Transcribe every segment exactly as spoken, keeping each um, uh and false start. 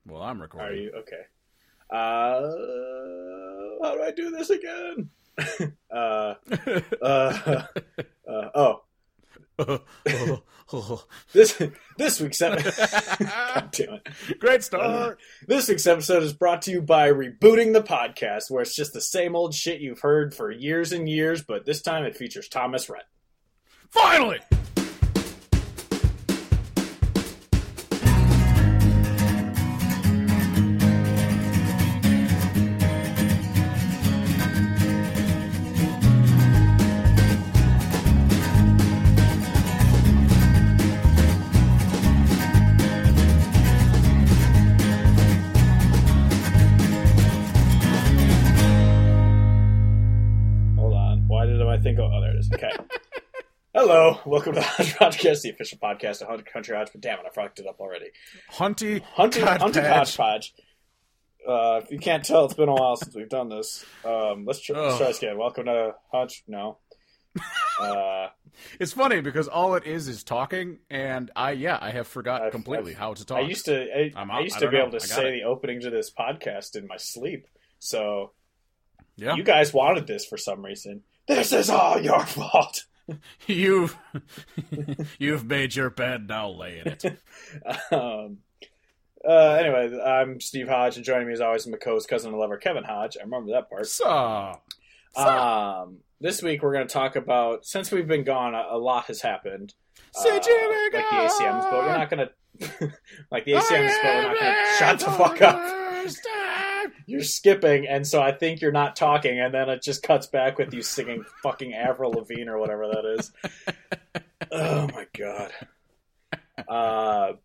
Well, I'm recording. Are you? Okay. Uh, how do I do this again? uh, uh, uh, oh. this this week's episode. God damn it! Great start. Uh, this week's episode is brought to you by Rebooting the Podcast, where it's just the same old shit you've heard for years and years, but this time it features Thomas Rhett. Finally. Hello, welcome to the Hodgepodge, the official podcast of Hunter Country Hodgepodge. Damn it, I fucked it up already. Hunty, Hunty, Hunty Hodgepodge. Uh, if you can't tell, it's been a while since we've done this. Um, let's, try, let's try this again. Welcome to Hodge. No. Uh, it's funny because all it is is talking, and I yeah I have forgot I've, completely I've, how to talk. I used to I, I used to I be know. able to say it. the opening to this podcast in my sleep. So yeah, you guys wanted this for some reason. This is all your fault. You've you've made your bed, now lay in it. um, uh, anyway, I'm Steve Hodge, and joining me as always is my co-host, cousin and lover, Kevin Hodge. I remember that part. So, um, this week we're going to talk about, since we've been gone, a, a lot has happened. Uh, like the A C Ms, but we're not going to, like the A C Ms, but we're not going to, shut the fuck up. You're skipping, and so I think you're not talking, and then it just cuts back with you singing fucking Avril Lavigne or whatever that is. Oh my god. Uh,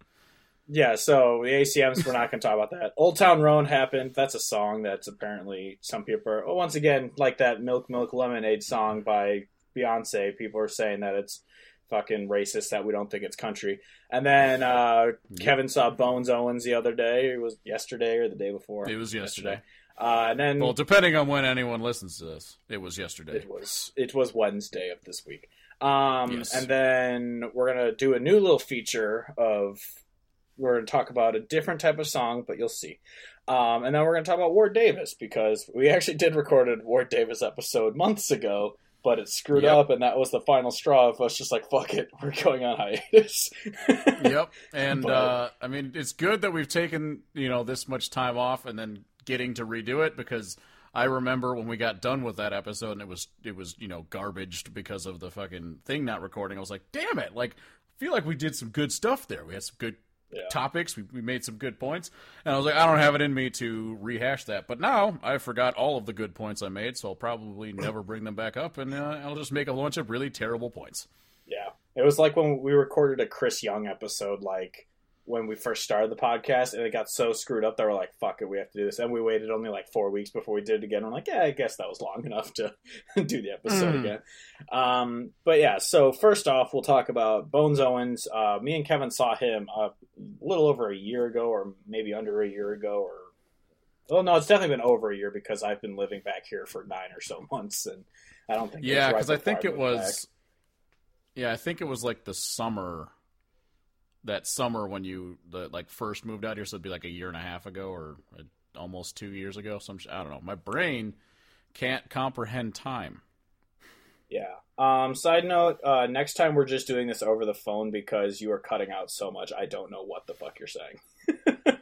yeah, so the A C Ms, we're not going to talk about that. Old Town Road happened. That's a song that's apparently some people are, oh, once again, like that Milk Milk Lemonade song by Beyonce, people are saying that it's fucking racist, that we don't think it's country. And then uh, Kevin saw Bones Owens the other day. It was yesterday or the day before. It was yesterday. yesterday. Uh, and then, well, depending on when anyone listens to this, it was yesterday. It was it was Wednesday of this week. Um, yes. And then we're gonna do a new little feature of we're gonna talk about a different type of song, but you'll see. Um, and then we're gonna talk about Ward Davis, because we actually did record a Ward Davis episode months ago. But it screwed yep. up, and that was the final straw of us just like, fuck it, we're going on hiatus. Yep, and but, uh, I mean, it's good that we've taken, you know, this much time off and then getting to redo it, because I remember when we got done with that episode and it was, it was you know, garbaged because of the fucking thing not recording. I was like, damn it, like, I feel like we did some good stuff there. We had some good yeah. topics, we, we made some good points, and I was like, I don't have it in me to rehash that, but now I forgot all of the good points I made, so I'll probably never bring them back up, and uh, I'll just make a bunch of really terrible points. Yeah, it was like when we recorded a Chris Young episode, like when we first started the podcast, and it got so screwed up that we're like, fuck it, we have to do this, and we waited only like four weeks before we did it again. I'm like, yeah, I guess that was long enough to do the episode mm. again. Um, but yeah, so first off, we'll talk about Bones Owens. Uh, me and Kevin saw him a little over a year ago, or maybe under a year ago, or well, no, it's definitely been over a year, because I've been living back here for nine or so months, and I don't think yeah, because right I think I it was back. yeah, I think it was like the summer. That summer when you the, like first moved out here, so it'd be like a year and a half ago, or a, almost two years ago. Some I don't know. My brain can't comprehend time. Yeah. Um, side note: uh, next time we're just doing this over the phone, because you are cutting out so much. I don't know what the fuck you're saying.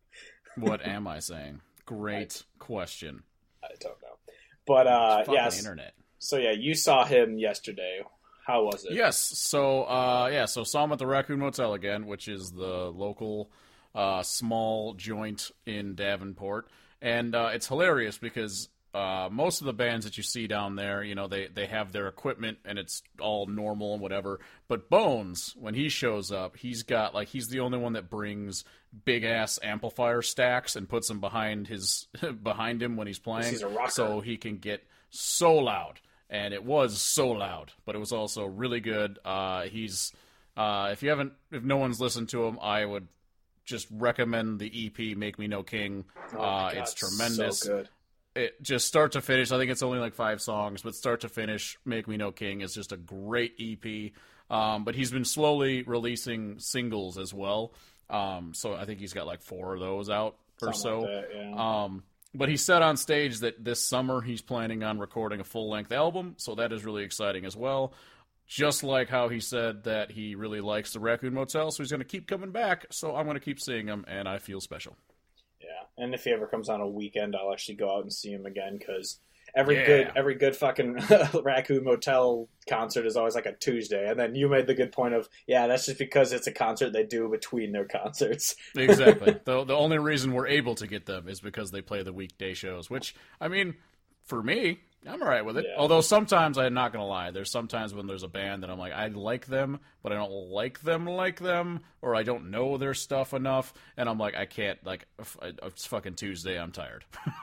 What am I saying? Great I, question. I don't know, but uh, yes. Internet. So yeah, you saw him yesterday. How was it? Yes. So, uh, yeah, so saw him at the Raccoon Motel again, which is the local uh, small joint in Davenport. And uh, it's hilarious because uh, most of the bands that you see down there, you know, they, they have their equipment and it's all normal and whatever. But Bones, when he shows up, he's got, like, he's the only one that brings big-ass amplifier stacks and puts them behind his behind him when he's playing. He's a rocker. So he can get so loud. And it was so loud, but it was also really good. Uh, he's, uh, if you haven't, if no one's listened to him, I would just recommend the E P, Make Me No King. Oh uh, God, it's tremendous. So good. It just start to finish. I think it's only like five songs, but start to finish, Make Me No King is just a great E P. Um, but he's been slowly releasing singles as well. Um, so I think he's got like four of those out or Something so. like that, yeah. Um, but he said on stage that this summer he's planning on recording a full-length album, so that is really exciting as well. Just like how he said that he really likes the Raccoon Motel, so he's going to keep coming back, so I'm going to keep seeing him, and I feel special. Yeah, and if he ever comes on a weekend, I'll actually go out and see him again, because every Yeah. good every good fucking Raccoon Motel concert is always like a Tuesday. And then you made the good point of, yeah, that's just because it's a concert they do between their concerts. Exactly. the The only reason we're able to get them is because they play the weekday shows, which, I mean, for me, I'm all right with it. Yeah. Although sometimes, I'm not going to lie, there's sometimes when there's a band that I'm like, I like them, but I don't like them like them, or I don't know their stuff enough, and I'm like, I can't, like, it's fucking Tuesday, I'm tired.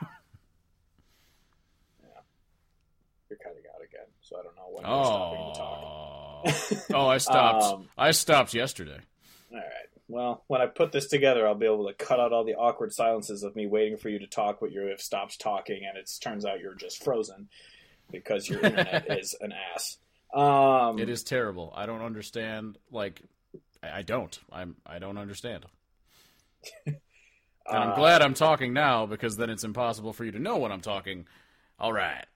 You're cutting out again, so I don't know when you're Oh. stopping to talk. oh, I stopped. Um, I stopped yesterday. All right. Well, when I put this together, I'll be able to cut out all the awkward silences of me waiting for you to talk, but you have stopped talking, and it turns out you're just frozen because your internet is an ass. Um, It is terrible. I don't understand. Like, I I don't. I'm. I don't understand. And I'm uh, glad I'm talking now, because then it's impossible for you to know when I'm talking. All right.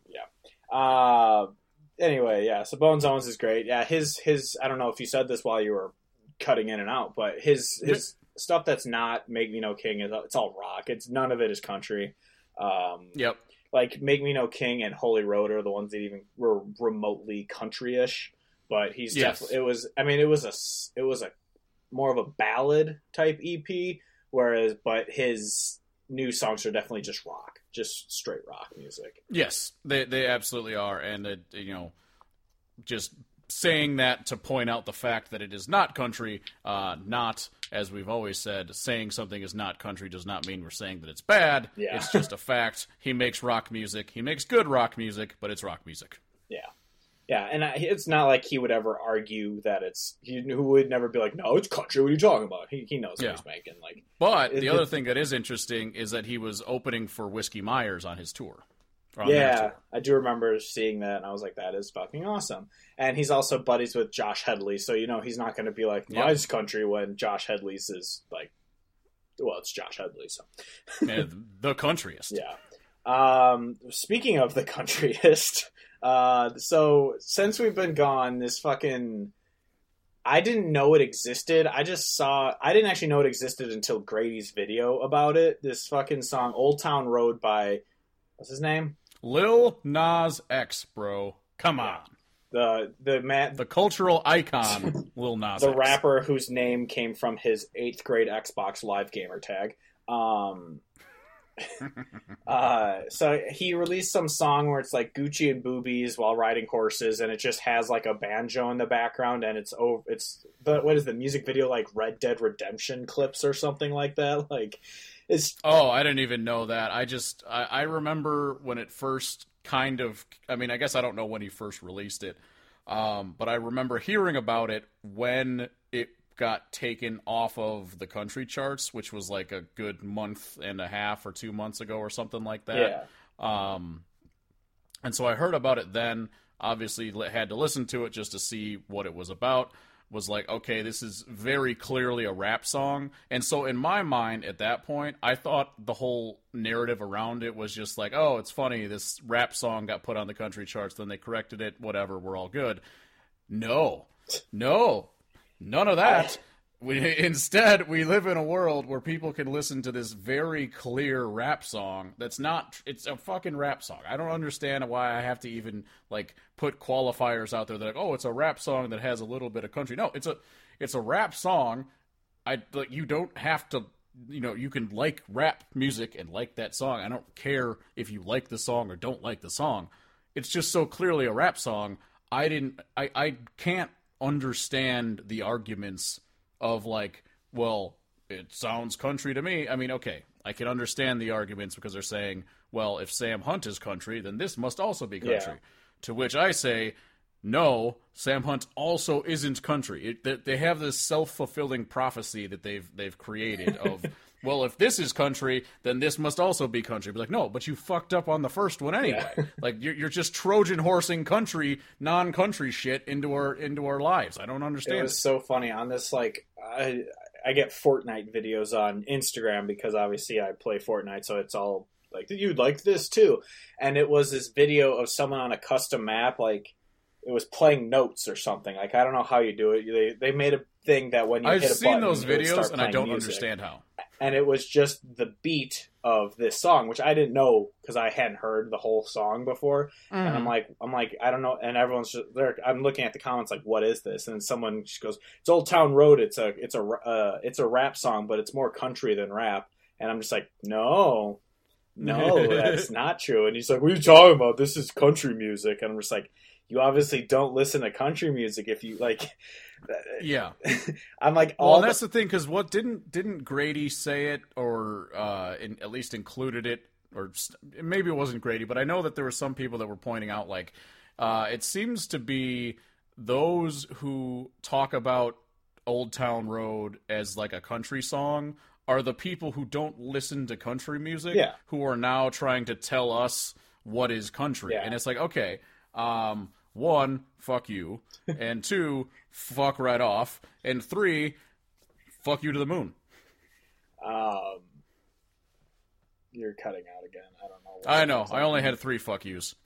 Uh, anyway, yeah. So Bones Owens is great. Yeah, his his. I don't know if you said this while you were cutting in and out, but his his yep. stuff that's not Make Me No King is it's all rock. It's none of it is country. Um, yep. Like Make Me No King and Holy Road are the ones that even were remotely country-ish. But he's yes. definitely. It was. I mean, it was a. It was a more of a ballad type E P. Whereas, but his new songs are definitely just rock, just straight rock music. Yes, they they absolutely are, and it, you know, just saying that to point out the fact that it is not country, uh, not, as we've always said, saying something is not country does not mean we're saying that it's bad. Yeah. It's just a fact. He makes rock music. He makes good rock music, but it's rock music. Yeah. Yeah, and it's not like he would ever argue that it's... He would never be like, no, it's country, what are you talking about? He he knows what yeah. he's making. Like, But it, the other thing that is interesting is that he was opening for Whiskey Myers on his tour. On yeah, tour. I do remember seeing that, and I was like, that is fucking awesome. And he's also buddies with Josh Headley, so, you know, he's not going to be like, no, yep. it's country when Josh Headley's is, like... Well, it's Josh Headley, so... yeah, the countryest. Yeah. Um, speaking of the countryest... Uh, so since we've been gone, this fucking, I didn't know it existed. I just saw, I didn't actually know it existed until Grady's video about it. This fucking song, Old Town Road by, what's his name? Lil Nas X, bro. Come on. The, the man, the cultural icon, Lil Nas the X. rapper whose name came from his eighth grade Xbox Live gamer tag. Um, uh, so he released some song where it's like Gucci and boobies while riding horses, and it just has like a banjo in the background, and it's over. It's the what is the music video like Red Dead Redemption clips or something like that? Like, it's oh, I didn't even know that. I just I, I remember when it first kind of. I mean, I guess I don't know when he first released it, um, but I remember hearing about it when it got taken off of the country charts, which was like a good month and a half or two months ago or something like that. Yeah. Um, and so I heard about it then, obviously had to listen to it just to see what it was about. Was like, okay, this is very clearly a rap song. And so in my mind at that point, I thought the whole narrative around it was just like, oh, it's funny, this rap song got put on the country charts, then they corrected it, whatever, we're all good. No. No. None of that. We, instead, we live in a world where people can listen to this very clear rap song that's not... It's a fucking rap song. I don't understand why I have to even, like, put qualifiers out there that, like, oh, it's a rap song that has a little bit of country. No, it's a it's a rap song. I like, you don't have to... You know, you can like rap music and like that song. I don't care if you like the song or don't like the song. It's just so clearly a rap song. I didn't... I, I can't understand the arguments of like, well, it sounds country to me. I mean, okay, I can understand the arguments because they're saying, well, if Sam Hunt is country, then this must also be country. Yeah. To which I say, no, Sam Hunt also isn't country. It, they, they have this self-fulfilling prophecy that they've they've created of, well, if this is country, then this must also be country. Be like, no, but you fucked up on the first one anyway. Yeah. Like you're, you're just Trojan horsing country, non-country shit into our into our lives. I don't understand. It was it. so funny on this. Like, I I get Fortnite videos on Instagram because obviously I play Fortnite, so it's all like, you'd like this too. And it was this video of someone on a custom map, like it was playing notes or something. Like, I don't know how you do it. They they made a thing that when you I've hit a seen button, those videos and I don't music. understand how. And it was just the beat of this song, which I didn't know because I hadn't heard the whole song before. Mm. And I'm like, I'm like, I don't know. And everyone's just there. I'm looking at the comments like, what is this? And someone just goes, it's Old Town Road. It's a, it's a, uh, it's a rap song, but it's more country than rap. And I'm just like, no, no, that's not true. And he's like, what are you talking about? This is country music. And I'm just like, you obviously don't listen to country music if you like. Yeah, I'm like, all well, that's the, the thing, because what didn't didn't Grady say it, or uh, in, at least included it, or maybe it wasn't Grady, but I know that there were some people that were pointing out like uh, it seems to be those who talk about Old Town Road as like a country song are the people who don't listen to country music, yeah. who are now trying to tell us what is country, yeah. and it's like, okay. Um, one, fuck you, and two, fuck right off, and three, fuck you to the moon. Um, you're cutting out again. I don't know. I know. I only had three fuck yous.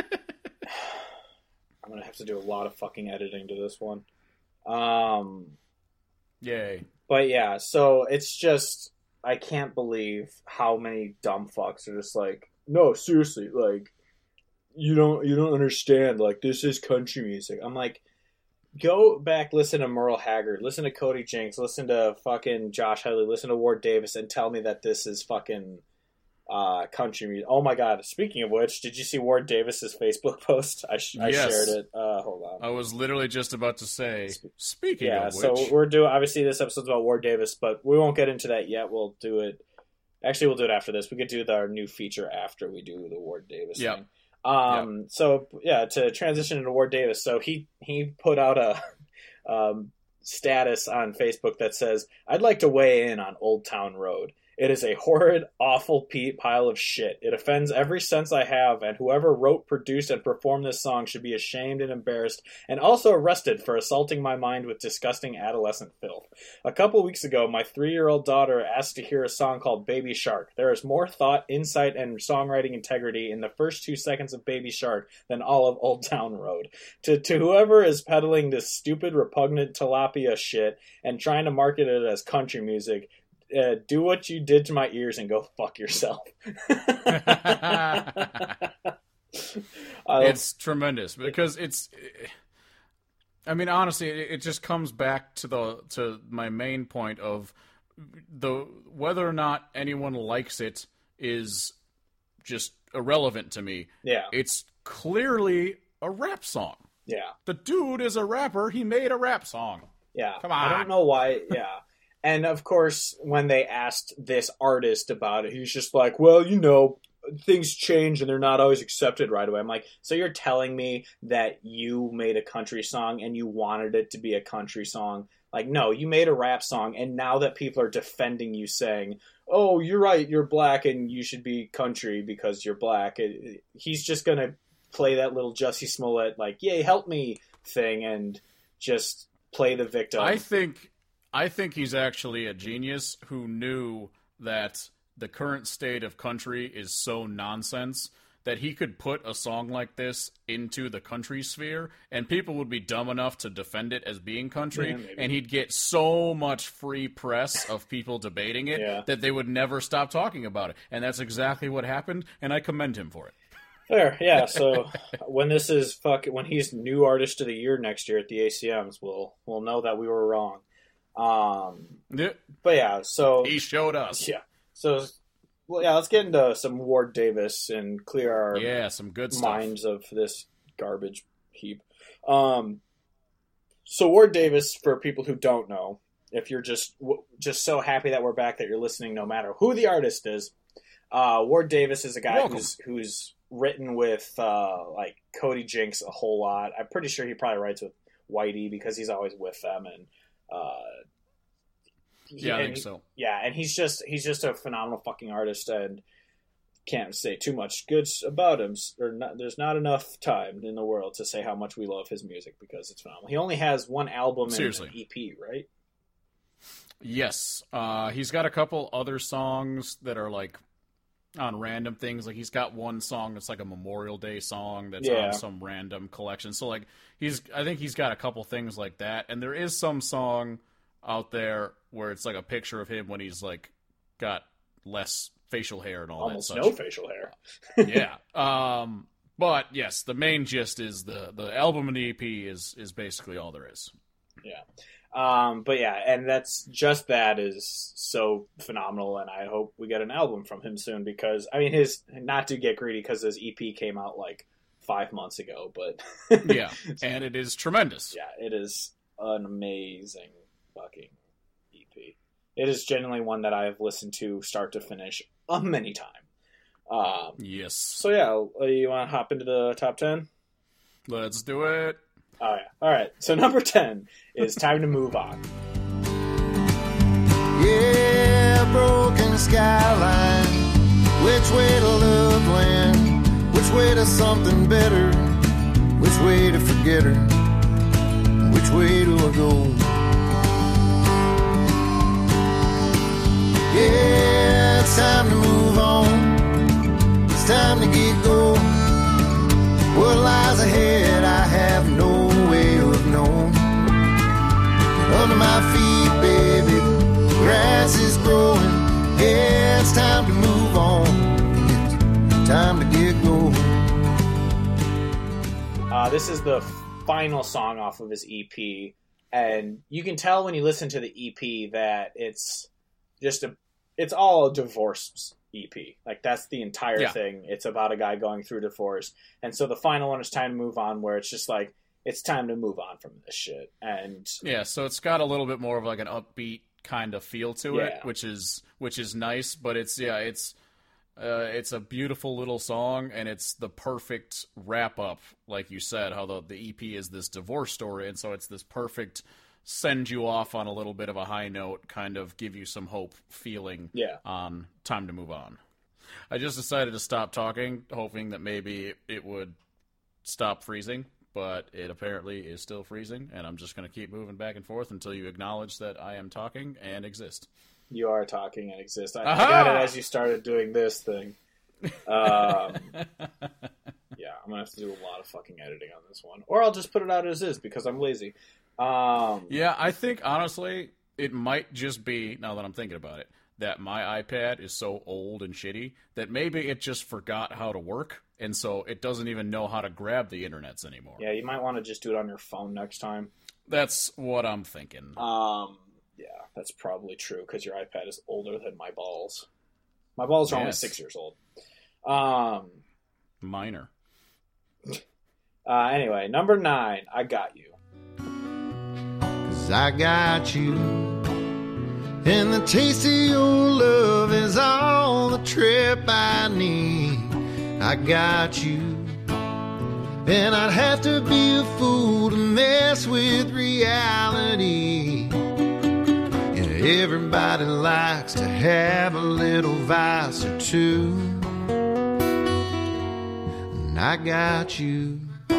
I'm gonna have to do a lot of fucking editing to this one. Um, Yay. But yeah, so it's just, I can't believe how many dumb fucks are just like, no, seriously, like, you don't you don't understand, like, this is country music. I'm like, go back, listen to Merle Haggard, listen to Cody Jinks, listen to fucking Josh Headley, listen to Ward Davis, and tell me that this is fucking uh, country music. Oh my god, speaking of which, did you see Ward Davis's Facebook post? I, sh- I yes. shared it. Uh, hold on. I was literally just about to say, speaking yeah, of which. so we're doing, obviously this episode's about Ward Davis, but we won't get into that yet. We'll do it, actually we'll do it after this. We could do the, our new feature after we do the Ward Davis yep. thing. Um, yep. So yeah, to transition into Ward Davis. So he, he put out a, um, status on Facebook that says, I'd like to weigh in on Old Town Road. It is a horrid, awful pile of shit. It offends every sense I have, and whoever wrote, produced, and performed this song should be ashamed and embarrassed, and also arrested for assaulting my mind with disgusting adolescent filth. A couple weeks ago, my three-year-old daughter asked to hear a song called Baby Shark. There is more thought, insight, and songwriting integrity in the first two seconds of Baby Shark than all of Old Town Road. To, to whoever is peddling this stupid, repugnant tilapia shit and trying to market it as country music, Uh, do what you did to my ears and go fuck yourself. It's tremendous because it's, I mean, honestly, it, it just comes back to the to my main point of the whether or not anyone likes it is just irrelevant to me. Yeah, it's clearly a rap song. Yeah, the dude is a rapper. He made a rap song. Yeah, come on. I don't know why. Yeah. And, of course, when they asked this artist about it, he was just like, well, you know, things change and they're not always accepted right away. I'm like, so you're telling me that you made a country song and you wanted it to be a country song? Like, no, you made a rap song, and now that people are defending you saying, oh, you're right, you're black and you should be country because you're black, it, he's just going to play that little Jussie Smollett, like, yay, help me thing and just play the victim. I think... I think he's actually a genius who knew that the current state of country is so nonsense that he could put a song like this into the country sphere and people would be dumb enough to defend it as being country, yeah, and he'd get so much free press of people debating it yeah. that they would never stop talking about it. And that's exactly what happened, and I commend him for it. Fair, yeah. So when this is fuck, when he's new artist of the year next year at the A C Ms, we'll we'll know that we were wrong. Um, yeah. But yeah, so he showed us. Yeah. So, well, yeah, let's get into some Ward Davis and clear our yeah, some good minds stuff. of this garbage heap. Um, so Ward Davis, for people who don't know, if you're just just so happy that we're back that you're listening, no matter who the artist is, uh, Ward Davis is a guy Welcome. who's who's written with uh, like Cody Jinks a whole lot. I'm pretty sure he probably writes with Whitey because he's always with them and. Uh, he, yeah, I and think he, so. Yeah, and he's just he's just a phenomenal fucking artist, and can't say too much good about him. Or not, there's not enough time in the world to say how much we love his music because it's phenomenal. He only has one album and Seriously. an E P, right? Yes. Uh, he's got a couple other songs that are like on random things. Like he's got one song that's like a Memorial Day song that's Yeah. on some random collection. So like he's, I think he's got a couple things like that. And there is some song out there where it's like a picture of him when he's like got less facial hair and all Almost that. no facial hair. yeah. Um, but yes, the main gist is the the album and the E P is is basically all there is. Yeah. Um, but yeah, and that's just that is so phenomenal, and I hope we get an album from him soon because I mean his not to get greedy because his E P came out like five months ago, but yeah, and it is tremendous. Yeah, it is an amazing fucking E P. It is genuinely one that I have listened to start to finish a many time. Um, yes. So yeah, you want to hop into the top ten? Let's do it. Oh yeah. All right. So number ten is Time to Move On. Yeah, broken skyline. Which way to love land? Which way to something better? Which way to forget her? Which way do I go? Yeah, it's time to move on. It's time to get going. What lies ahead, I have no way of knowing. Under my feet, baby, grass is growing. Yeah, it's time to move on. It's time to get going. Uh, this is the final song off of his E P, and you can tell when you listen to the E P that it's just a, it's all a divorce E P. Like that's the entire yeah. thing. It's about a guy going through divorce, and so the final one is Time to Move On, where it's just like it's time to move on from this shit. And yeah, so it's got a little bit more of like an upbeat kind of feel to Yeah. it, which is which is nice. But it's yeah, it's uh, it's a beautiful little song, and it's the perfect wrap up, like you said. How the the E P is this divorce story, and so it's this perfect send you off on a little bit of a high note, kind of give you some hope feeling Yeah. on Time to Move On. I just decided to stop talking, hoping that maybe it would stop freezing, but it apparently is still freezing, and I'm just going to keep moving back and forth until you acknowledge that I am talking and exist. You are talking and exist. I, I Aha! got it as you started doing this thing. Um, yeah, I'm going to have to do a lot of fucking editing on this one. Or I'll just put it out as is because I'm lazy. Um, Yeah, I think, honestly, it might just be, now that I'm thinking about it, that my iPad is so old and shitty that maybe it just forgot how to work, and so it doesn't even know how to grab the internets anymore. yeah, you might want to just do it on your phone next time. That's what I'm thinking. Um, yeah, that's probably true because your iPad is older than my balls. My balls are only Yes. six years old. Um, Minor. uh, anyway, number nine, I Got You. 'Cause I got you, and the taste of your love is all the trip I need. I got you, and I'd have to be a fool to mess with reality. Yeah, everybody likes to have a little vice or two, and I got you.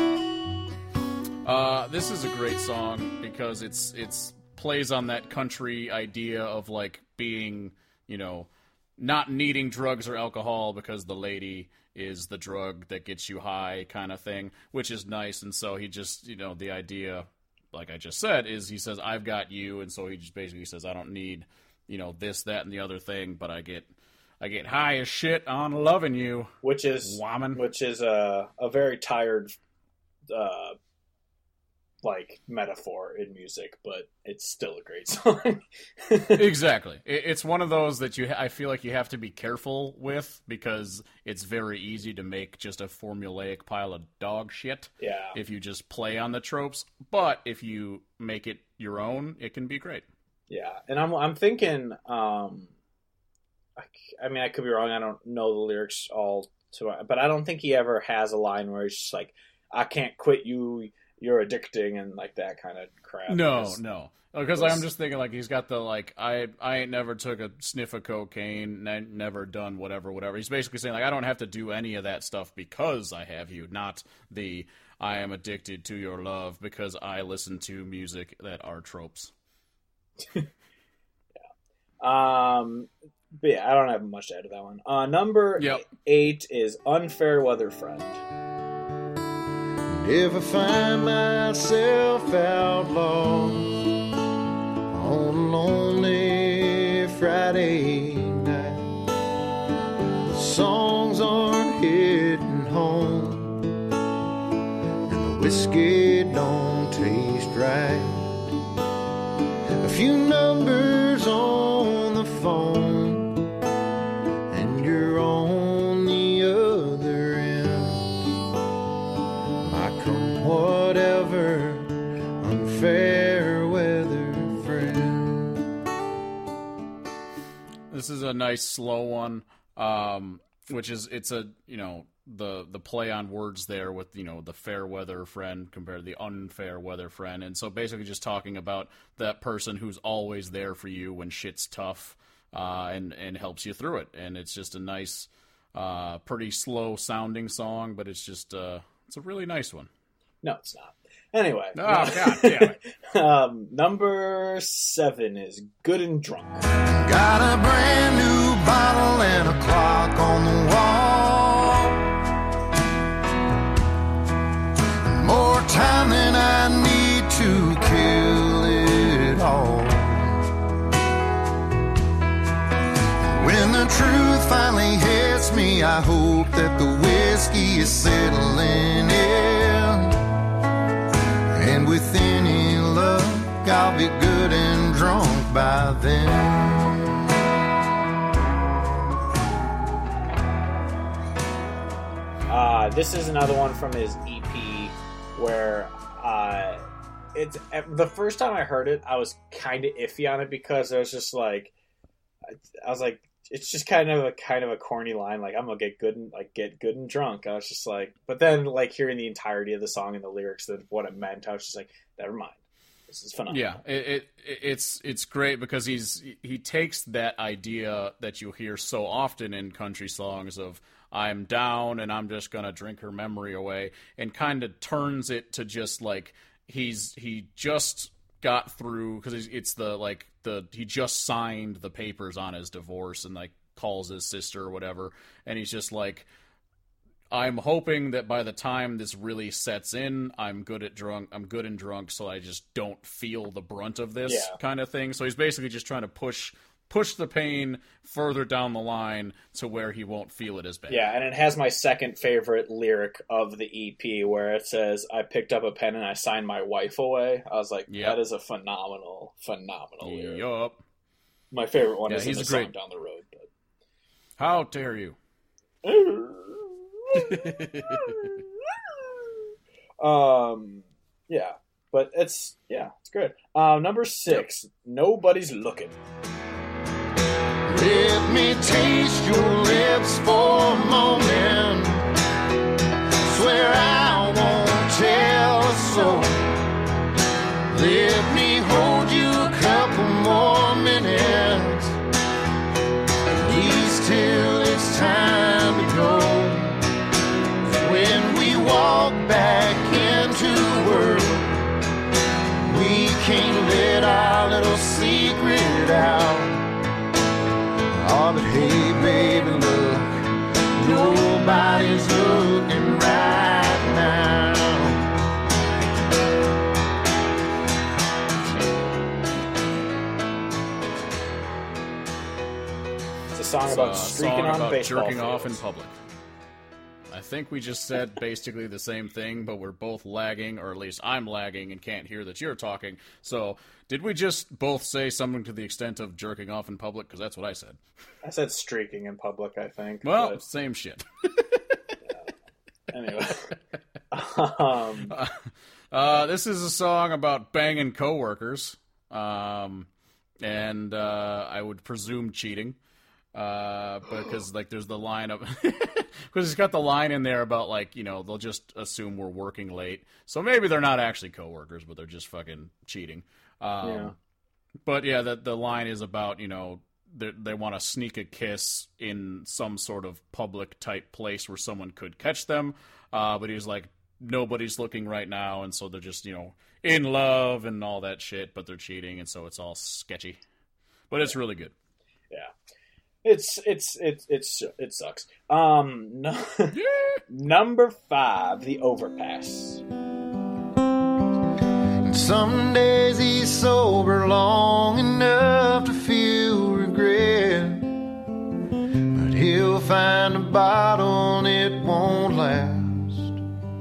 Uh, this is a great song because it's it's plays on that country idea of like being, you know, not needing drugs or alcohol because the lady is the drug that gets you high kind of thing, which is nice. And so he just, you know, the idea, like I just said, is he says, I've got you. And so he just basically says, I don't need, you know, this, that, and the other thing, but I get I get high as shit on loving you. Which is Woman. which is a, a very tired uh, like metaphor in music, but it's still a great song. Exactly. It, it's one of those that you ha- I feel like you have to be careful with because it's very easy to make just a formulaic pile of dog shit Yeah. if you just play on the tropes. But if you make it your own, it can be great. Yeah, and I'm I'm thinking. Um, I, c- I mean, I could be wrong. I don't know the lyrics all to, but I don't think he ever has a line where he's just like, "I can't quit you. You're addicting," and like that kind of crap. No, It's- no. Because was- I'm just thinking like he's got the like I I ain't never took a sniff of cocaine, n- never done whatever whatever. He's basically saying like I don't have to do any of that stuff because I have you, not the I am addicted to your love because I listen to music that are tropes. Yeah, Um, but yeah, I don't have much to add to that one. Uh, number Yep. eight is Unfair Weather Friend. If I find myself outlaw on a lonely Friday night, the songs aren't hitting home, and the whiskey don't taste right. A few numbers on the phone, and you're on the other end. I come whatever, unfair weather friend. This is a nice slow one, um, which is it's a you know the the play on words there with you know the fair weather friend compared to the unfair weather friend, and so basically just talking about that person who's always there for you when shit's tough, uh, and and helps you through it, and it's just a nice, uh, pretty slow sounding song, but it's just uh, it's a really nice one. No, it's not. Anyway. Oh god damn it! um, number seven is Good and Drunk. Got a brand new bottle and a clock on the wall. More time than I need to kill it all. When the truth finally hits me, I hope that the whiskey is settling in. And with any luck, I'll be good and drunk by then. Uh, this is another one from his E P where uh, it's the first time I heard it, I was kind of iffy on it because I was just like, I was like, it's just kind of a kind of a corny line, like I'm gonna get good and like get good and drunk. I was just like, but then like hearing the entirety of the song and the lyrics of what it meant, I was just like, never mind. This is phenomenal. Yeah, it, it it's it's great because he's he takes that idea that you hear so often in country songs of I'm down and I'm just gonna drink her memory away, and kind of turns it to just like he's he just got through because it's the like the he just signed the papers on his divorce and like calls his sister or whatever, and he's just like, I'm hoping that by the time this really sets in, I'm good at drunk. I'm good and drunk, so I just don't feel the brunt of this Yeah. kind of thing. So he's basically just trying to push push the pain further down the line to where he won't feel it as bad. Yeah, and it has my second favorite lyric of the E P where it says, I picked up a pen and I signed my wife away. I was like, Yep. that is a phenomenal, phenomenal lyric. Yup. My favorite one Yeah, is in he's the a song great- Down the Road. But... How dare you? um, yeah, but it's, yeah, it's good. Um, number six, Nobody's Looking. Let me taste your lips for a moment. Swear I won't tell a soul. Let me hold you a couple more minutes, at least till it's time to go. When we walk back into the world, we can't let our little secret out. Oh, but hey, baby, look, nobody's looking right now. It's a song It's about a streaking song on about baseball jerking off in fields. public. I think we just said basically the same thing, but we're both lagging, or at least I'm lagging and can't hear that you're talking. So, did we just both say something to the extent of jerking off in public? Because that's what I said. I said streaking in public, I think. Well, but same shit. anyway. um, Uh, this is a song about banging coworkers, um, and uh, I would presume cheating, uh, because like there's the line of because it's got the line in there about like you know they'll just assume we're working late, so maybe they're not actually coworkers, but they're just fucking cheating. Um, Yeah. But yeah, the the line is about you know they they want to sneak a kiss in some sort of public type place where someone could catch them, uh, but he's like. Nobody's looking right now, and so they're just, you know, in love and all that shit, but they're cheating, and so it's all sketchy. But it's really good. Yeah. It's it's it's it's it sucks. Um, no, number five, The Overpass. And some days he's sober long enough to feel regret, but he'll find a bottle and it won't last,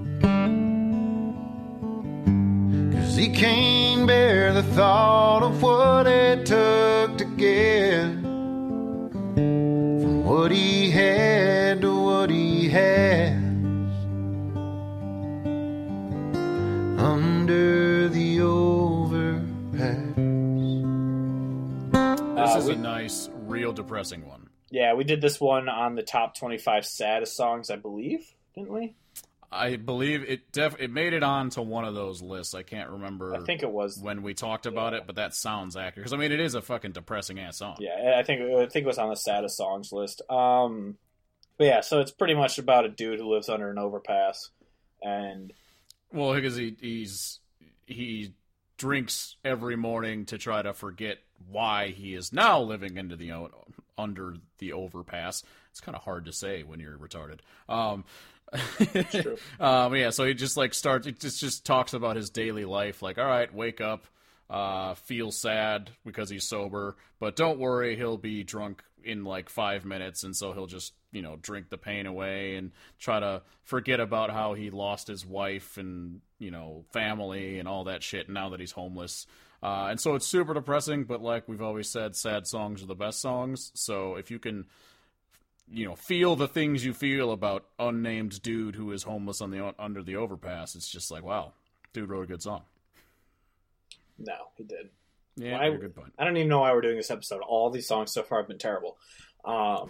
'cause he can't bear the thought of what it took to get what he had to what he has under the overpass. This Uh, is we- a nice, real depressing one. Yeah, we did this one on the top twenty-five saddest songs, I believe, didn't we? I believe it def it made it on to one of those lists. I can't remember I think it was. when we talked about yeah. it, but that sounds accurate. Because, I mean, it is a fucking depressing ass song. Yeah, I think I think it was on the saddest songs list. Um, but yeah, so it's pretty much about a dude who lives under an overpass, and Well, because he he's he drinks every morning to try to forget why he is now living into the o- under the overpass. It's kind of hard to say when you're retarded. Um, true. um, yeah, so he just like starts. It just just talks about his daily life. Like, all right, wake up, uh, feel sad because he's sober, but don't worry, he'll be drunk in like five minutes, and so he'll just you know drink the pain away and try to forget about how he lost his wife and you know family and all that shit. Now that he's homeless. Uh, and so it's super depressing, but like we've always said, sad songs are the best songs. So if you can, you know, feel the things you feel about unnamed dude who is homeless on the under the overpass, it's just like, wow, dude wrote a good song. no, he did. Yeah, Why- you're a good point. I don't even know why we're doing this episode. All these songs so far have been terrible. Um,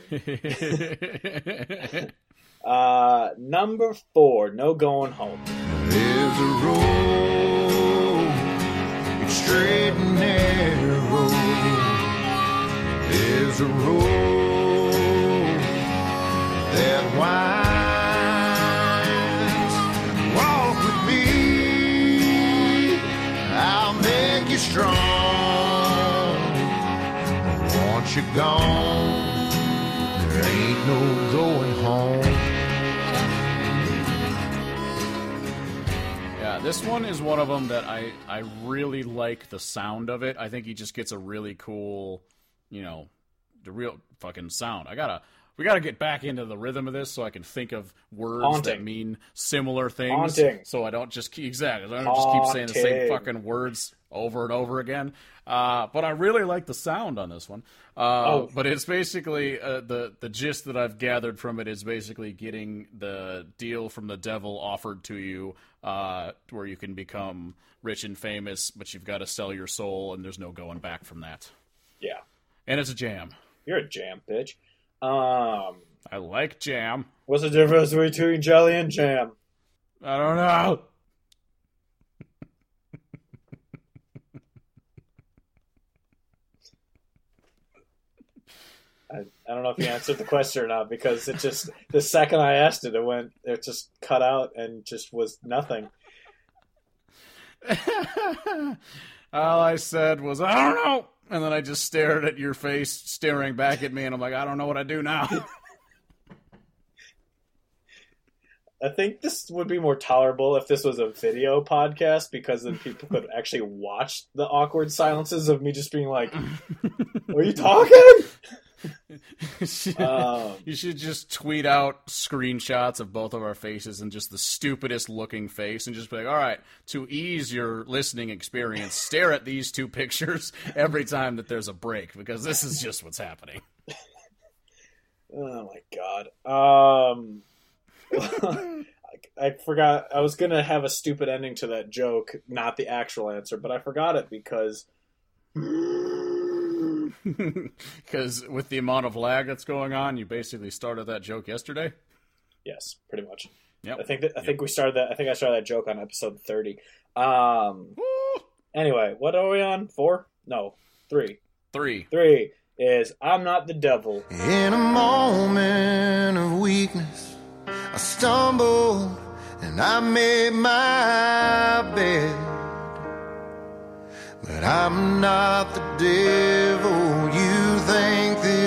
uh, number four, No Going Home. There's a road, it's straight and narrow. There's a road that winds. Walk with me, I'll make you strong. Once you're gone, there ain't no going home. Yeah, this one is one of them that I, I really like the sound of it. I think he just gets a really cool, you know, the real fucking sound. I gotta, we gotta get back into the rhythm of this so I can think of words Haunting. that mean similar things. Haunting. So I don't just keep, exactly, I don't just keep saying the same Haunting. fucking words over and over again. Uh, but I really like the sound on this one. Uh, Oh. But it's basically, uh, the, the gist that I've gathered from it is basically getting the deal from the devil offered to you, uh, where you can become rich and famous, but you've got to sell your soul, and there's no going back from that. Yeah, And it's a jam. you're a jam, bitch. Um, I like jam. what's the difference between jelly and jam? I don't know. I, I don't know if you answered the question or not, because it just, the second I asked it, it went, it just cut out and just was nothing. All I said was, I don't know. And then I just stared at your face, staring back at me, and I'm like, I don't know what I do now. I think this would be more tolerable if this was a video podcast, because then people could actually watch the awkward silences of me just being like, "Are you talking?" Um, You should just tweet out screenshots of both of our faces and just the stupidest looking face and just be like, all right, to ease your listening experience, stare at these two pictures every time that there's a break, because this is just what's happening. oh my god. Um, I, I forgot. I was gonna have a stupid ending to that joke, not the actual answer, but I forgot it because. Because with the amount of lag that's going on, you basically started that joke yesterday. Yes, pretty much. Yep. I think that I think we started that. I think I started that joke on episode thirty. Um. Woo! Anyway, what are we on? Four? No, three. Three. Three is I'm Not the Devil. In a moment of weakness, I stumbled and I made my bed. But I'm not the devil you think that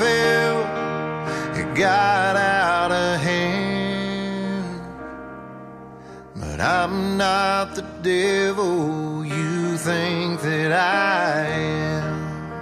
fell, it got out of hand. But I'm not the devil you think that I am.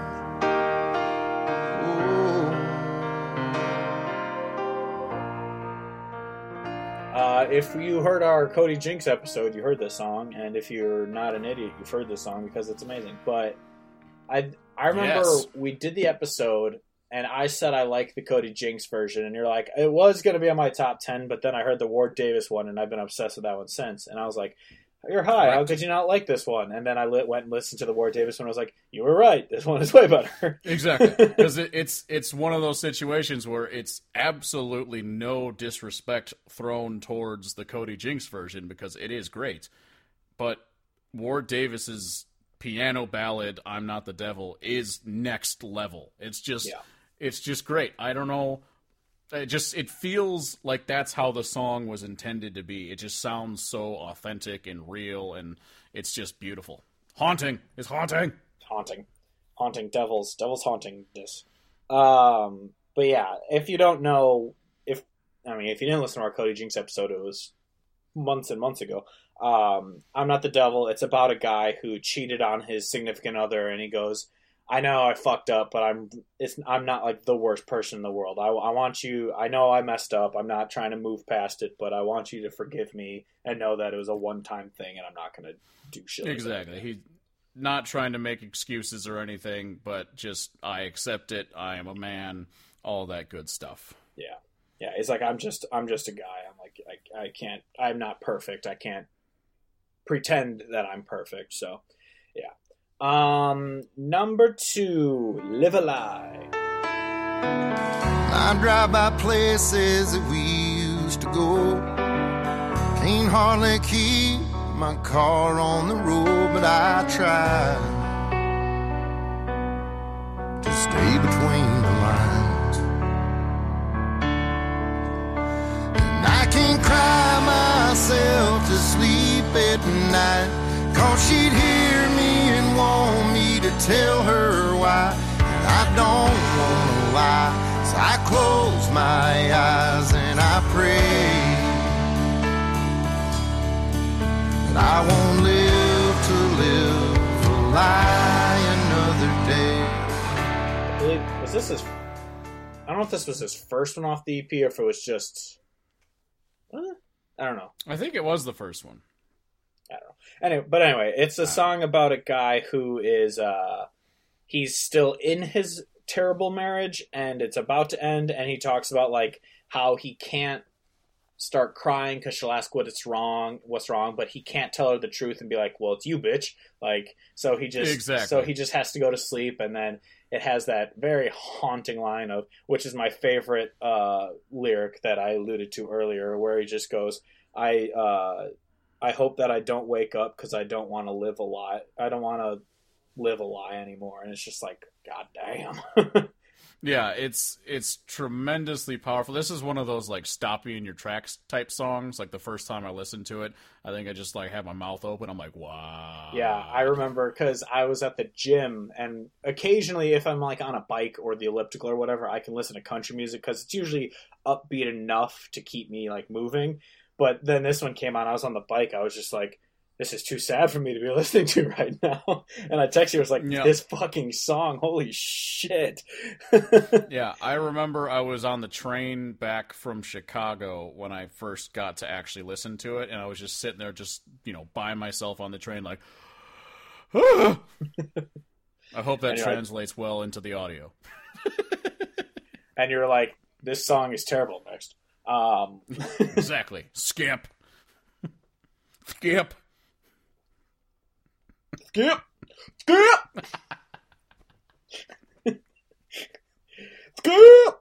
Uh, if you heard our Cody Jinks episode, you heard this song, and if you're not an idiot, you've heard this song because it's amazing. But I I remember Yes. we did the episode, and I said I like the Cody Jinks version, and you're like, it was going to be on my top ten, but then I heard the Ward Davis one, and I've been obsessed with that one since. And I was like, you're high, how could you not like this one? And then I lit, went and listened to the Ward Davis one, and I was like, you were right, this one is way better. Exactly, because it, it's it's one of those situations where it's absolutely no disrespect thrown towards the Cody Jinks version because it is great, but Ward Davis's piano ballad "I'm Not the Devil" is next level. It's just Yeah. it's just great. I don't know. It just it feels like that's how the song was intended to be. It just sounds so authentic and real, and it's just beautiful. Haunting. It's haunting. haunting, haunting devils, devils haunting this. Um, but yeah, if you don't know, if I mean, if you didn't listen to our Cody Jinks episode, it was months and months ago. Um, I'm Not the Devil. It's about a guy who cheated on his significant other, and he goes, "I know I fucked up, but I'm it's I'm not like the worst person in the world. I, I want you. I know I messed up. I'm not trying to move past it, but I want you to forgive me and know that it was a one time thing, and I'm not going to do shit." Exactly. He's not trying to make excuses or anything, but just, I accept it. I am a man. All that good stuff. Yeah, yeah. It's like I'm just I'm just a guy. I'm like I I can't. I'm not perfect. I can't pretend that I'm perfect. So, yeah. Um, number two, Live a Lie. I drive by places that we used to go. Can't hardly keep my car on the road, but I try to stay between the lines. And I can't cry myself to sleep at night, 'cause she'd hear me and want me to tell her why. And I don't wanna lie, so I close my eyes and I pray that I won't live to live a lie another day. I believe was this his? I don't know if this was his first one off the E P or if it was just. Uh, I don't know. I think it was the first one. I don't know. Anyway, but anyway, it's a song about a guy who is uh he's still in his terrible marriage and it's about to end, and he talks about like how he can't start crying because she'll ask what it's wrong, what's wrong, but he can't tell her the truth and be like, "Well, it's you, bitch." Like, so he just Exactly. so he just has to go to sleep, and then it has that very haunting line of, which is my favorite uh, lyric that I alluded to earlier, where he just goes, "I uh, I hope that I don't wake up because I don't want to live a lie. I don't want to live a lie anymore." And it's just like, God damn. Yeah, it's it's tremendously powerful. This is one of those like stop you in your tracks type songs. Like the first time I listened to it, I think I just like had my mouth open. I'm like, wow. Yeah, I remember because I was at the gym, and occasionally if I'm like on a bike or the elliptical or whatever, I can listen to country music because it's usually upbeat enough to keep me like moving. But then this one came on, I was on the bike, I was just like, this is too sad for me to be listening to right now. And I texted you, I was like, Yeah. this fucking song, holy shit. Yeah, I remember I was on the train back from Chicago when I first got to actually listen to it, and I was just sitting there just, you know, by myself on the train like, ah! I hope that And you're translates well into the audio. And you're like, this song is terrible next. Um, Exactly. Skip. Skip. skip! Skip! Skip!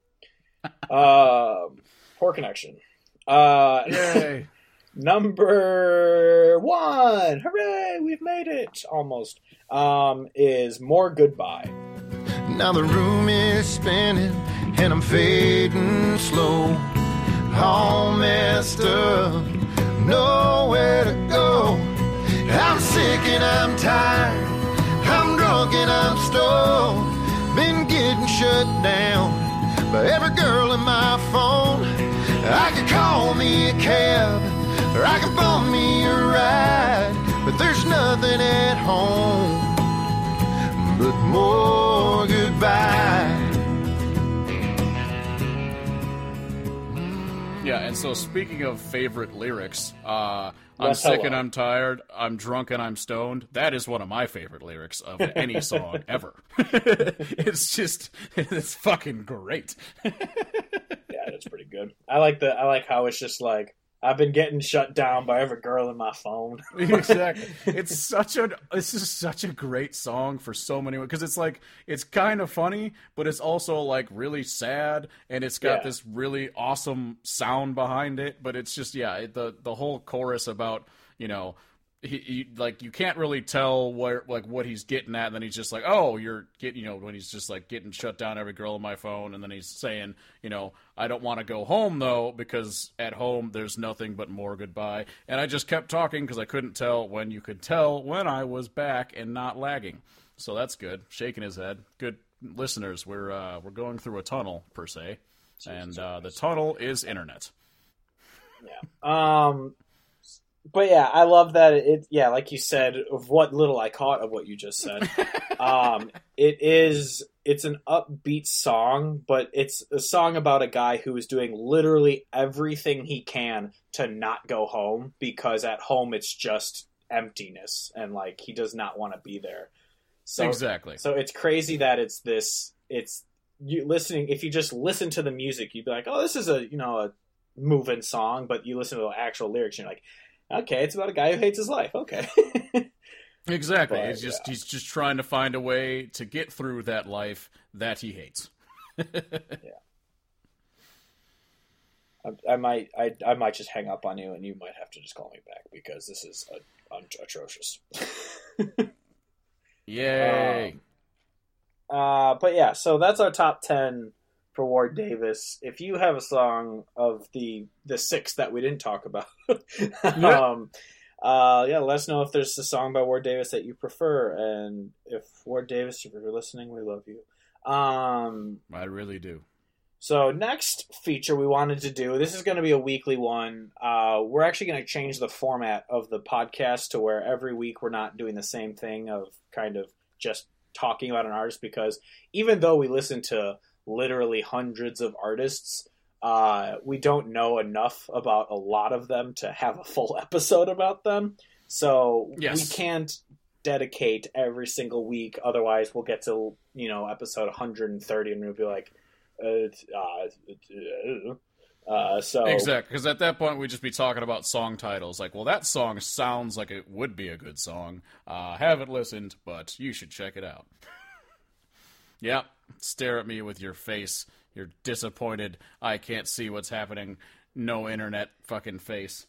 Um, Poor Connection. Uh, Yay. number one, hooray, we've made it, almost, um, is More Goodbye. Now the room is spinning and I'm fading slow, all messed up, nowhere to go. I'm sick and I'm tired, I'm drunk and I'm stoned, been getting shut shut down by every girl in my phone. I could call me a cab, or I could bum me a ride, but there's nothing at home but more goodbye. Yeah, and so speaking of favorite lyrics, uh, I'm Yes, sick hello. and I'm tired, I'm drunk and I'm stoned. That is one of my favorite lyrics of any song ever. It's just, it's fucking great. Yeah, that's pretty good. I like the I like how it's just like, I've been getting shut down by every girl in my phone. Exactly. It's such a this is such a great song for so many, because it's like, it's kind of funny, but it's also like really sad, and it's got Yeah. this really awesome sound behind it. But it's just, yeah, it, the the whole chorus about, you know, he, he like, you can't really tell where, like, what he's getting at, and then he's just like, oh, you're getting, you know, when he's just like getting shut down every girl on my phone, and then he's saying, you know, I don't want to go home though, because at home there's nothing but more goodbye. And I just kept talking because I couldn't tell when you could tell when I was back and not lagging. So that's good. Shaking his head. Good listeners. We're uh, we're going through a tunnel per se, and uh, the tunnel is internet. Yeah. Um. But yeah, I love that it. Yeah, like you said, of what little I caught of what you just said. um. It is. It's an upbeat song, but it's a song about a guy who is doing literally everything he can to not go home, because at home it's just emptiness, and like he does not want to be there. So, Exactly. So it's crazy that it's this. It's you listening. If you just listen to the music, you'd be like, "Oh, this is a you know a moving song." But you listen to the actual lyrics, and you're like, "Okay, it's about a guy who hates his life." Okay. Exactly. But, It's just yeah. he's just trying to find a way to get through that life that he hates. I, I might. I, I might just hang up on you, and you might have to just call me back, because this is uh, un- atrocious. Yay. Um, uh, but yeah, so that's our top ten for Ward Davis. If you have a song of the the six that we didn't talk about, um, uh, yeah, let us know if there's a song by Ward Davis that you prefer. And if Ward Davis, if you're listening, we love you. Um, I really do. So next feature we wanted to do, this is going to be a weekly one. Uh, we're actually going to change the format of the podcast to where every week we're not doing the same thing of kind of just talking about an artist, because even though we listen to literally hundreds of artists, uh, we don't know enough about a lot of them to have a full episode about them. So Yes. we can't dedicate every single week. Otherwise we'll get to, you know, episode one hundred thirty and we'll be like, Uh, uh, uh, so Exactly, because at that point we'd just be talking about song titles. Like, well, that song sounds like it would be a good song. Uh, haven't listened, but you should check it out. Yep, stare at me with your face, your disappointed, I can't see what's happening, no internet fucking face.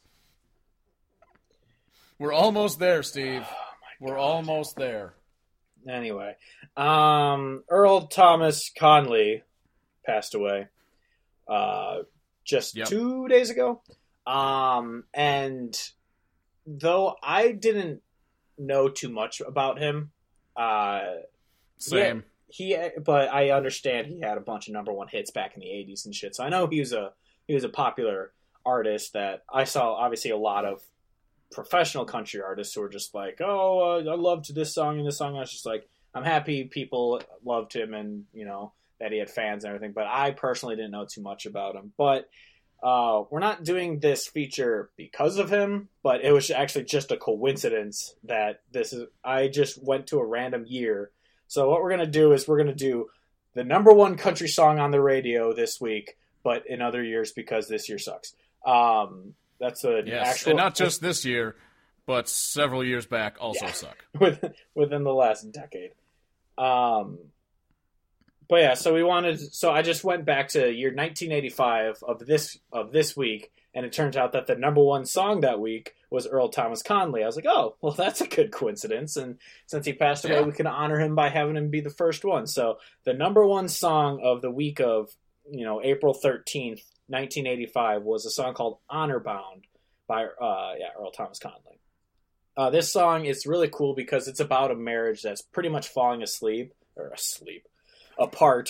We're almost there, Steve. We're almost there. Anyway, um, Earl Thomas Conley passed away uh, just Yep. two days ago. Um, and though I didn't know too much about him, uh, Same. he, but I understand he had a bunch of number one hits back in the eighties and shit. So I know he was a he was a popular artist that I saw. Obviously, a lot of professional country artists who were just like, "Oh, uh, I loved this song and this song." I was just like, I'm happy people loved him, and you know that he had fans and everything. But I personally didn't know too much about him. But uh, we're not doing this feature because of him, but it was actually just a coincidence that this is. I just went to a random year. So what we're gonna do is we're gonna do the number one country song on the radio this week, but in other years because this year sucks. Um, that's a Yes, actual, and not just this year, but several years back also Yeah. suck. within within the last decade. Um, but yeah, so we wanted. So I just went back to year nineteen eighty-five of this of this week, and it turns out that the number one song that week was Earl Thomas Conley. I was like, oh, well, that's a good coincidence. And since he passed away, Yeah. we can honor him by having him be the first one. So the number one song of the week of you know April thirteenth, nineteen eighty-five, was a song called "Honor Bound" by uh, yeah Earl Thomas Conley. Uh, this song is really cool because it's about a marriage that's pretty much falling asleep or asleep apart.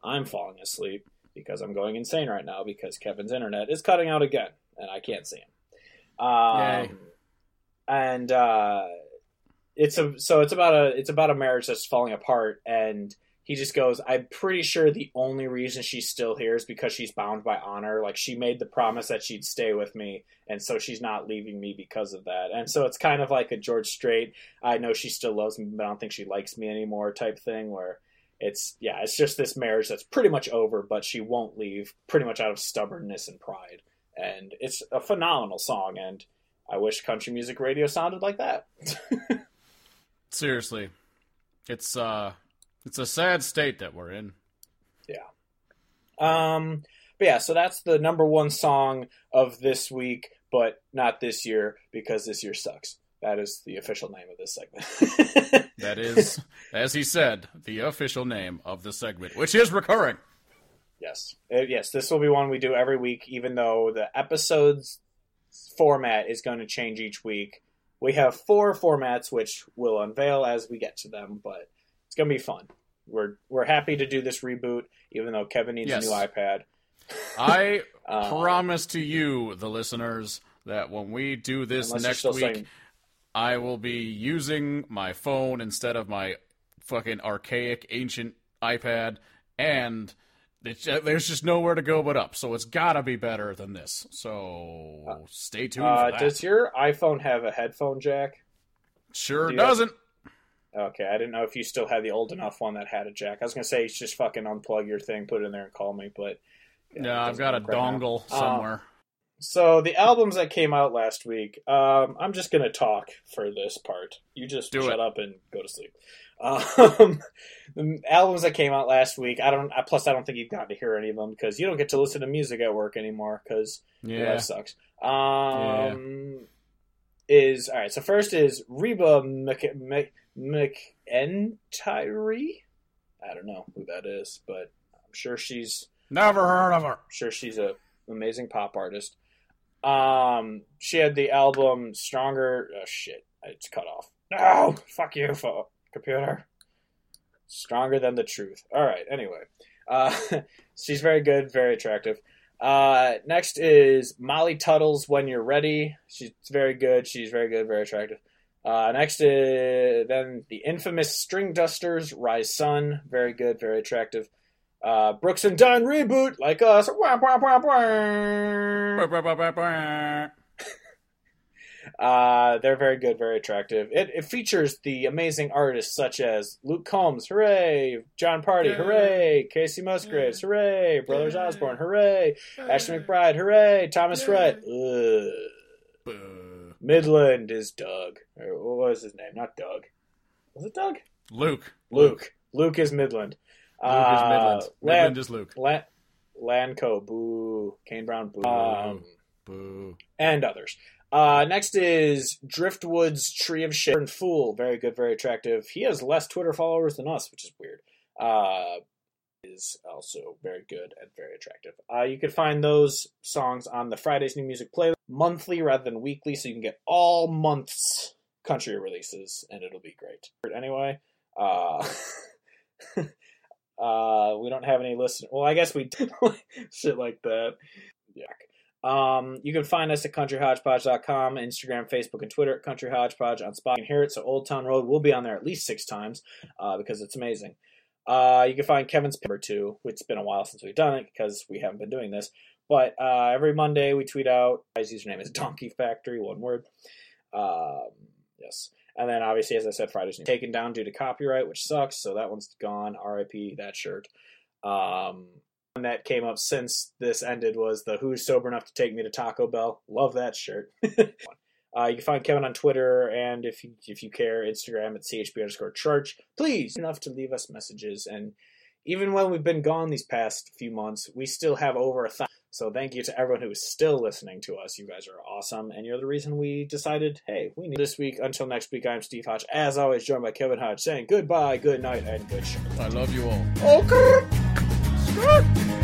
I'm falling asleep because I'm going insane right now because Kevin's internet is cutting out again and I can't see him. Um, Yay. And uh, it's a so it's about a it's about a marriage that's falling apart, and he just goes, I'm pretty sure the only reason she's still here is because she's bound by honor. Like, she made the promise that she'd stay with me, and so she's not leaving me because of that. And so it's kind of like a George Strait, I know she still loves me, but I don't think she likes me anymore type thing, where it's, yeah, it's just this marriage that's pretty much over, but she won't leave, pretty much out of stubbornness and pride. And it's a phenomenal song, and I wish country music radio sounded like that. Seriously. It's, uh... It's a sad state that we're in. Yeah. Um, but yeah, so that's the number one song of this week, but not this year, because this year sucks. That is the official name of this segment. That is, as he said, the official name of the segment, which is recurring. Yes. Uh, yes, this will be one we do every week, even though the episode's format is going to change each week. We have four formats, which we'll unveil as we get to them, but it's going to be fun. We're we're happy to do this reboot, even though Kevin needs yes. a new iPad. I um, promise to you, the listeners, that when we do this next week, saying... I will be using my phone instead of my fucking archaic, ancient iPad, and it's, there's just nowhere to go but up. So it's got to be better than this. So uh, stay tuned uh, for that. Does your iPhone have a headphone jack? Sure Do doesn't. Have... Okay, I didn't know if you still had the old enough one that had a jack. I was going to say, you just fucking unplug your thing, put it in there, and call me, but... Yeah, no, I've got a right dongle now. somewhere. Um, so, the albums that came out last week, um, I'm just going to talk for this part. You just Do shut it. up and go to sleep. Um, the albums that came out last week, I don't. Plus, I don't think you've gotten to hear any of them, because you don't get to listen to music at work anymore, because yeah. your life sucks. Um, yeah. Is, alright, so first is Reba Mc... Mc McEntire? I don't know who that is, but I'm sure she's never heard of her. I'm sure she's a amazing pop artist. Um, she had the album Stronger. Oh shit, it's cut off. No, fuck you, computer. Stronger Than the Truth. All right. Anyway, uh, she's very good, very attractive. Uh, next is Molly Tuttle's When You're Ready. She's very good. She's very good, very attractive. Uh, next is then the infamous String Dusters, Rise Sun. Very good, very attractive. Uh, Brooks and Dunn reboot, like us. Wah, wah, wah, wah. uh, they're very good, very attractive. It, it features the amazing artists such as Luke Combs, hooray! John Party, yeah. hooray! Casey Musgraves, yeah. hooray! Brothers yeah. Osborne, hooray! Yeah. Ashley McBride, hooray! Thomas yeah. Rhett, ugh. Midland is Doug. Or what was his name? Not Doug. Was it Doug? Luke. Luke. Luke is Midland. Luke uh, is Midland. Midland is Luke. La- Lanco, boo. Kane Brown, boo. Um, boo. And others. Uh, next is Driftwood's Tree of Shit and Fool. Very good, very attractive. He has less Twitter followers than us, which is weird. Uh, is also very good and very attractive. Uh, you can find those songs on the Friday's New Music playlist monthly rather than weekly, so you can get all month's country releases, and it'll be great. Anyway, uh, uh, we don't have any listeners. Well, I guess we did shit like that. Yeah. Um, you can find us at country hodgepodge dot com, Instagram, Facebook, and Twitter at Country Hodgepodge. On Spotify, you can hear it, so Old Town Road will be on there at least six times uh, because it's amazing. Uh, you can find Kevin's paper too. It's been a while since we've done it because we haven't been doing this. But uh, every Monday we tweet out. His username is Donkey Factory, one word. Um, yes. And then obviously, as I said, Friday's taken down due to copyright, which sucks. So that one's gone. R I P that shirt. Um, one that came up since this ended was the Who's Sober Enough to Take Me to Taco Bell. Love that shirt. Uh, you can find Kevin on Twitter, and if you if you care, Instagram at C H B underscore church. Please, enough to leave us messages. And even when we've been gone these past few months, we still have over a thousand. So thank you to everyone who is still listening to us. You guys are awesome, and you're the reason we decided, hey, we need this week. Until next week, I'm Steve Hodge, as always, joined by Kevin Hodge, saying goodbye, good night, and good show. I love you all. Okay.